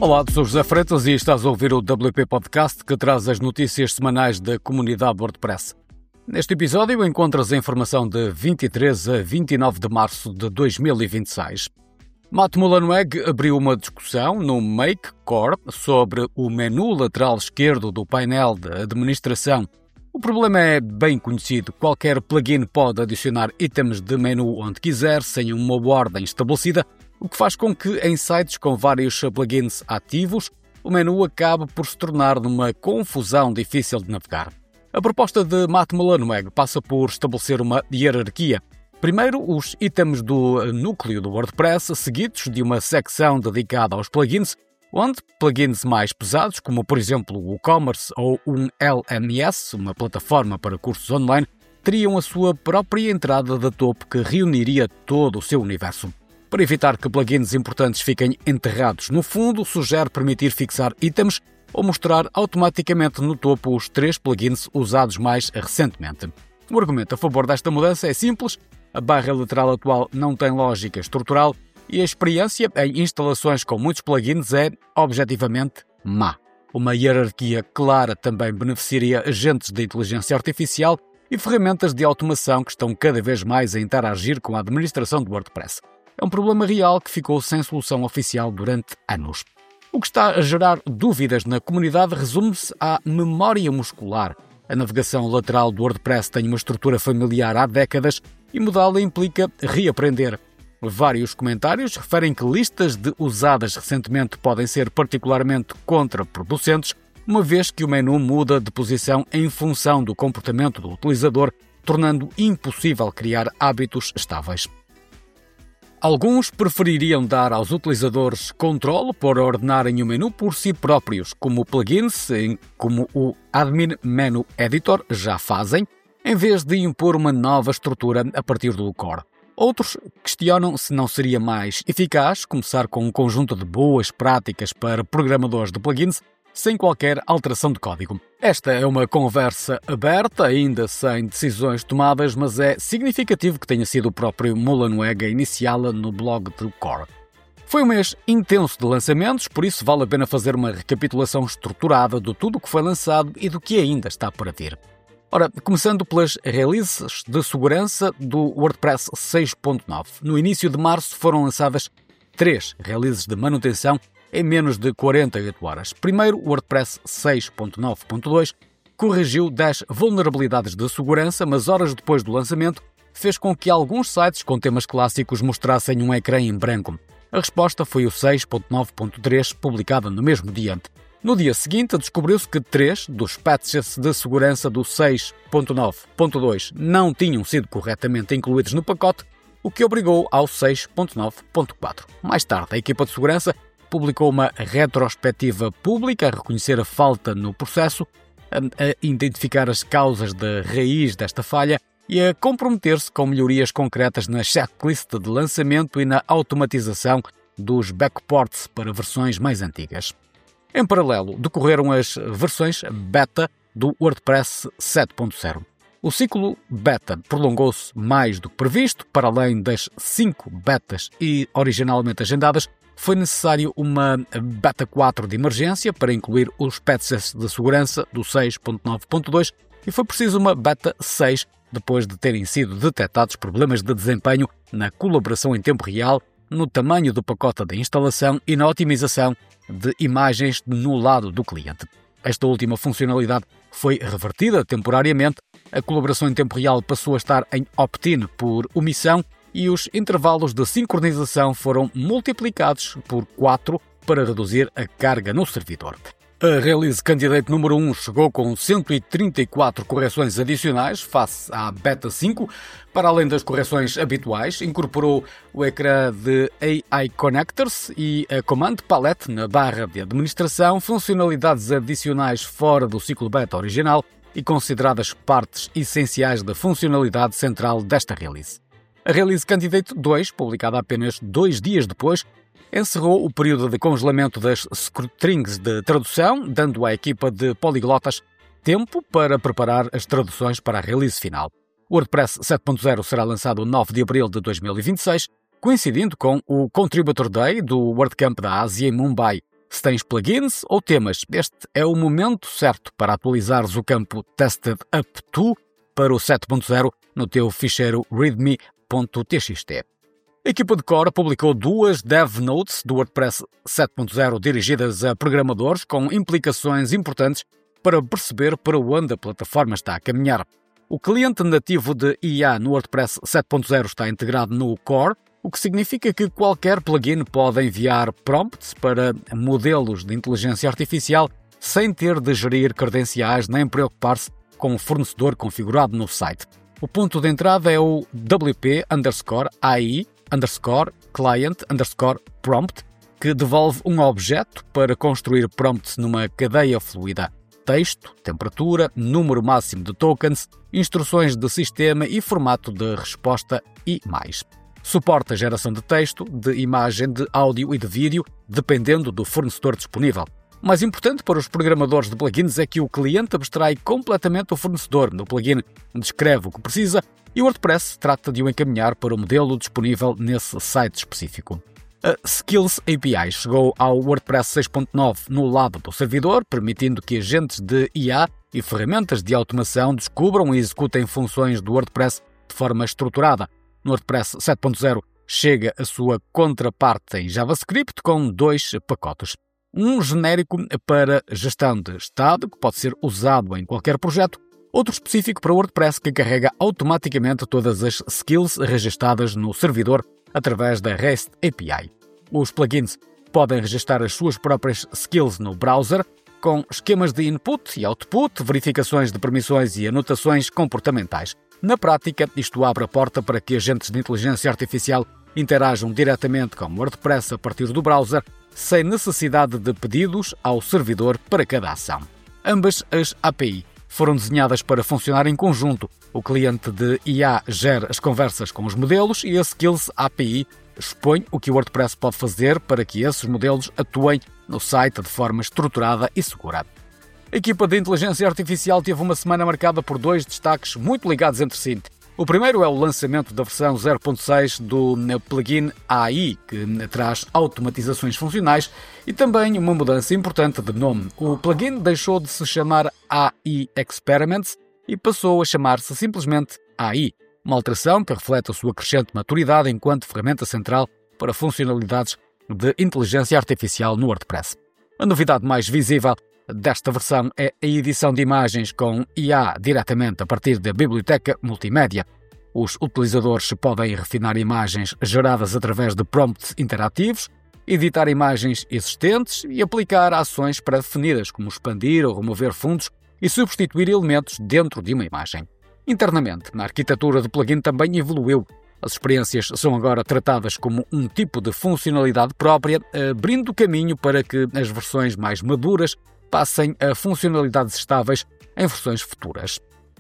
Olá, sou José Freitas e estás a ouvir o WP Podcast, que traz as notícias semanais da comunidade WordPress. Neste episódio encontras a informação de 23 a 29 de março de 2026. Matt Mullenweg abriu uma discussão no Make Core sobre o menu lateral esquerdo do painel de administração. O problema é bem conhecido. Qualquer plugin pode adicionar itens de menu onde quiser, sem uma ordem estabelecida, o que faz com que em sites com vários plugins ativos, o menu acabe por se tornar numa confusão difícil de navegar. A proposta de Matt Mullenweg passa por estabelecer uma hierarquia. Primeiro, os itens do núcleo do WordPress, seguidos de uma secção dedicada aos plugins, onde plugins mais pesados, como por exemplo o WooCommerce ou um LMS, uma plataforma para cursos online, teriam a sua própria entrada de topo que reuniria todo o seu universo. Para evitar que plugins importantes fiquem enterrados no fundo, sugere permitir fixar itens ou mostrar automaticamente no topo os 3 plugins usados mais recentemente. O argumento a favor desta mudança é simples: a barra lateral atual não tem lógica estrutural e a experiência em instalações com muitos plugins é, objetivamente, má. Uma hierarquia clara também beneficiaria agentes de inteligência artificial e ferramentas de automação que estão cada vez mais a interagir com a administração do WordPress. É um problema real que ficou sem solução oficial durante anos. O que está a gerar dúvidas na comunidade resume-se à memória muscular. A navegação lateral do WordPress tem uma estrutura familiar há décadas e mudá-la implica reaprender. Vários comentários referem que listas de usadas recentemente podem ser particularmente contraproducentes, uma vez que o menu muda de posição em função do comportamento do utilizador, tornando impossível criar hábitos estáveis. Alguns prefeririam dar aos utilizadores controle para ordenarem o menu por si próprios, como plugins, como o Admin Menu Editor já fazem, em vez de impor uma nova estrutura a partir do core. Outros questionam se não seria mais eficaz começar com um conjunto de boas práticas para programadores de plugins sem qualquer alteração de código. Esta é uma conversa aberta, ainda sem decisões tomadas, mas é significativo que tenha sido o próprio Mullenweg a iniciá-la no blog do Core. Foi um mês intenso de lançamentos, por isso vale a pena fazer uma recapitulação estruturada de tudo o que foi lançado e do que ainda está para vir. Ora, começando pelas releases de segurança do WordPress 6.9. No início de março foram lançadas 3 releases de manutenção em menos de 48 horas. Primeiro, o WordPress 6.9.2 corrigiu 10 vulnerabilidades de segurança, mas horas depois do lançamento fez com que alguns sites com temas clássicos mostrassem um ecrã em branco. A resposta foi o 6.9.3, publicado no mesmo dia. No dia seguinte, descobriu-se que 3 dos patches de segurança do 6.9.2 não tinham sido corretamente incluídos no pacote, o que obrigou ao 6.9.4. Mais tarde, a equipa de segurança publicou uma retrospectiva pública a reconhecer a falta no processo, a identificar as causas da raiz desta falha e a comprometer-se com melhorias concretas na checklist de lançamento e na automatização dos backports para versões mais antigas. Em paralelo, decorreram as versões beta do WordPress 7.0. O ciclo beta prolongou-se mais do que previsto. Para além das 5 betas originalmente agendadas, foi necessário uma beta 4 de emergência para incluir os patches de segurança do 6.9.2 e foi preciso uma beta 6 depois de terem sido detectados problemas de desempenho na colaboração em tempo real, no tamanho do pacote de instalação e na otimização de imagens no lado do cliente. Esta última funcionalidade foi revertida temporariamente, a colaboração em tempo real passou a estar em opt-in por omissão e os intervalos de sincronização foram multiplicados por 4 para reduzir a carga no servidor. A Release Candidate número 1 chegou com 134 correções adicionais face à Beta 5. Para além das correções habituais, incorporou o ecrã de AI Connectors e a Command Palette na barra de administração, funcionalidades adicionais fora do ciclo beta original e consideradas partes essenciais da funcionalidade central desta release. A Release Candidate 2, publicada apenas 2 dias depois, encerrou o período de congelamento das strings de tradução, dando à equipa de poliglotas tempo para preparar as traduções para a release final. O WordPress 7.0 será lançado 9 de abril de 2026, coincidindo com o Contributor Day do WordCamp da Ásia em Mumbai. Se tens plugins ou temas, este é o momento certo para atualizares o campo Tested Up To para o 7.0 no teu ficheiro readme.txt. A equipa de Core publicou 2 Dev Notes do WordPress 7.0 dirigidas a programadores com implicações importantes para perceber para onde a plataforma está a caminhar. O cliente nativo de IA no WordPress 7.0 está integrado no Core, o que significa que qualquer plugin pode enviar prompts para modelos de inteligência artificial sem ter de gerir credenciais nem preocupar-se com o fornecedor configurado no site. O ponto de entrada é o WP_AI_client_prompt, que devolve um objeto para construir prompts numa cadeia fluida. Texto, temperatura, número máximo de tokens, instruções de sistema e formato de resposta e mais. Suporta a geração de texto, de imagem, de áudio e de vídeo, dependendo do fornecedor disponível. O mais importante para os programadores de plugins é que o cliente abstrai completamente o fornecedor. O plugin descreve o que precisa e o WordPress trata de o encaminhar para o modelo disponível nesse site específico. A Skills API chegou ao WordPress 6.9 no lado do servidor, permitindo que agentes de IA e ferramentas de automação descubram e executem funções do WordPress de forma estruturada. No WordPress 7.0 chega a sua contraparte em JavaScript com 2 pacotes. Um genérico para gestão de estado, que pode ser usado em qualquer projeto, outro específico para WordPress, que carrega automaticamente todas as skills registadas no servidor através da REST API. Os plugins podem registrar as suas próprias skills no browser, com esquemas de input e output, verificações de permissões e anotações comportamentais. Na prática, isto abre a porta para que agentes de inteligência artificial interajam diretamente com o WordPress a partir do browser, sem necessidade de pedidos ao servidor para cada ação. Ambas as API foram desenhadas para funcionar em conjunto. O cliente de IA gera as conversas com os modelos e a Skills API expõe o que o WordPress pode fazer para que esses modelos atuem no site de forma estruturada e segura. A equipa de inteligência artificial teve uma semana marcada por 2 destaques muito ligados entre si. O primeiro é o lançamento da versão 0.6 do plugin AI, que traz automatizações funcionais, e também uma mudança importante de nome. O plugin deixou de se chamar AI Experiments e passou a chamar-se simplesmente AI, uma alteração que reflete a sua crescente maturidade enquanto ferramenta central para funcionalidades de inteligência artificial no WordPress. A novidade mais visível desta versão é a edição de imagens com IA diretamente a partir da biblioteca multimédia. Os utilizadores podem refinar imagens geradas através de prompts interativos, editar imagens existentes e aplicar ações pré-definidas, como expandir ou remover fundos e substituir elementos dentro de uma imagem. Internamente, a arquitetura do plugin também evoluiu. As experiências são agora tratadas como um tipo de funcionalidade própria, abrindo caminho para que as versões mais maduras passem a funcionalidades estáveis em versões futuras.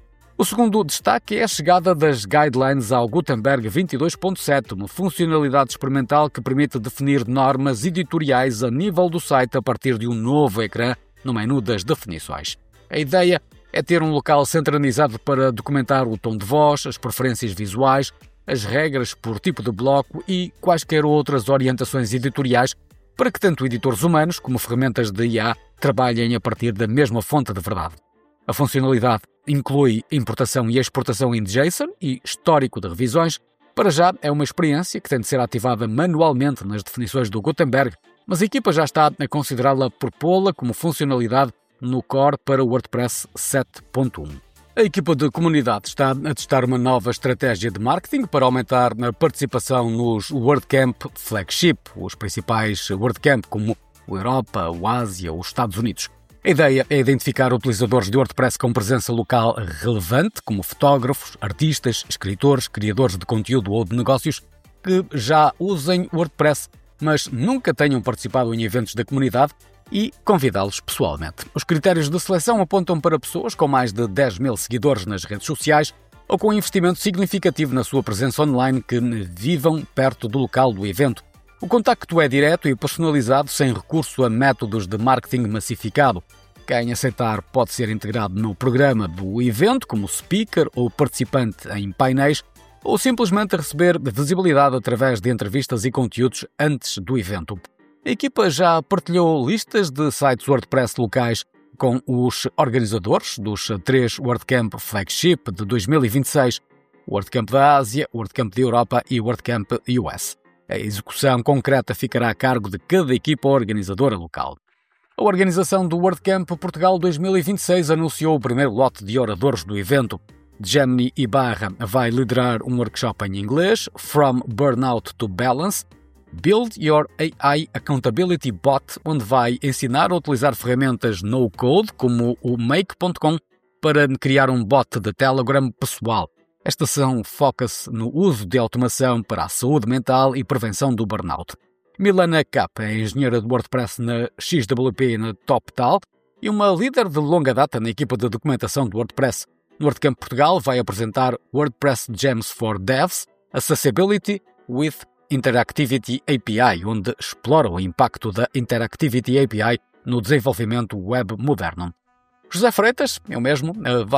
O segundo destaque é a chegada das Guidelines ao Gutenberg 22.7, uma funcionalidade experimental que permite definir normas editoriais a nível do site a partir de um novo ecrã no menu das definições. A ideia é ter um local centralizado para documentar o tom de voz, as preferências visuais, as regras por tipo de bloco e quaisquer outras orientações editoriais para que tanto editores humanos como ferramentas de IA trabalhem a partir da mesma fonte de verdade. A funcionalidade inclui importação e exportação em JSON e histórico de revisões. Para já é uma experiência que tem de ser ativada manualmente nas definições do Gutenberg, mas a equipa já está a considerá-la propô-la como funcionalidade no Core para o WordPress 7.1. A equipa de comunidade está a testar uma nova estratégia de marketing para aumentar a participação nos WordCamp Flagship, os principais WordCamp como o Europa, o Ásia ou os Estados Unidos. A ideia é identificar utilizadores de WordPress com presença local relevante, como fotógrafos, artistas, escritores, criadores de conteúdo ou de negócios, que já usem WordPress, mas nunca tenham participado em eventos da comunidade, e convidá-los pessoalmente. Os critérios de seleção apontam para pessoas com mais de 10 mil seguidores nas redes sociais ou com investimento significativo na sua presença online que vivam perto do local do evento. O contacto é direto e personalizado, sem recurso a métodos de marketing massificado. Quem aceitar pode ser integrado no programa do evento como speaker ou participante em painéis ou simplesmente receber visibilidade através de entrevistas e conteúdos antes do evento. A equipa já partilhou listas de sites WordPress locais com os organizadores dos 3 WordCamp Flagship de 2026, o WordCamp da Ásia, o WordCamp da Europa e o WordCamp US. A execução concreta ficará a cargo de cada equipa organizadora local. A organização do WordCamp Portugal 2026 anunciou o primeiro lote de oradores do evento. Gemini Ibarra vai liderar um workshop em inglês, From Burnout to Balance, Build Your AI Accountability Bot, onde vai ensinar a utilizar ferramentas no-code, como o Make.com, para criar um bot de Telegram pessoal. Esta ação foca-se no uso de automação para a saúde mental e prevenção do burnout. Milana Kapp é engenheira de WordPress na XWP e na TopTal e uma líder de longa data na equipa de documentação de WordPress. No WordCamp Portugal vai apresentar WordPress Gems for Devs, Accessibility with Interactivity API, onde explora o impacto da Interactivity API no desenvolvimento web moderno. José Freitas, eu mesmo,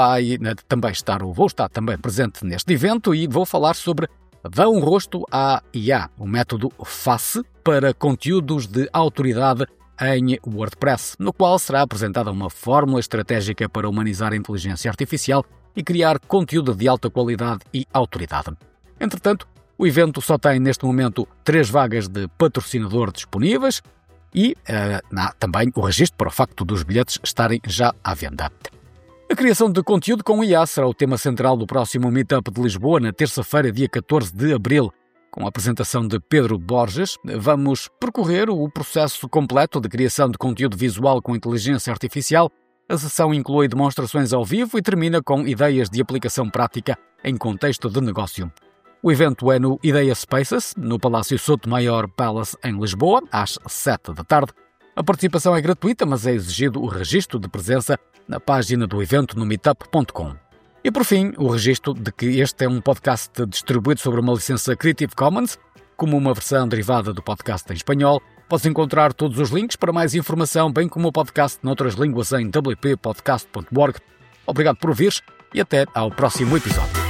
vou estar também presente neste evento e vou falar sobre Dá um rosto à IA, o método FACE para conteúdos de autoridade em WordPress, no qual será apresentada uma fórmula estratégica para humanizar a inteligência artificial e criar conteúdo de alta qualidade e autoridade. Entretanto, o evento só tem neste momento 3 vagas de patrocinador disponíveis e também o registro para o facto dos bilhetes estarem já à venda. A criação de conteúdo com IA será o tema central do próximo Meetup de Lisboa, na terça-feira, dia 14 de abril. Com a apresentação de Pedro Borges, vamos percorrer o processo completo de criação de conteúdo visual com inteligência artificial. A sessão inclui demonstrações ao vivo e termina com ideias de aplicação prática em contexto de negócio. O evento é no Ideia Spaces, no Palácio Sotomayor Palace, em Lisboa, às 7 da tarde. A participação é gratuita, mas é exigido o registro de presença na página do evento no meetup.com. E por fim, o registro de que este é um podcast distribuído sobre uma licença Creative Commons, como uma versão derivada do podcast em espanhol. Podes encontrar todos os links para mais informação, bem como o podcast noutras línguas em wppodcast.org. Obrigado por ouvires e até ao próximo episódio.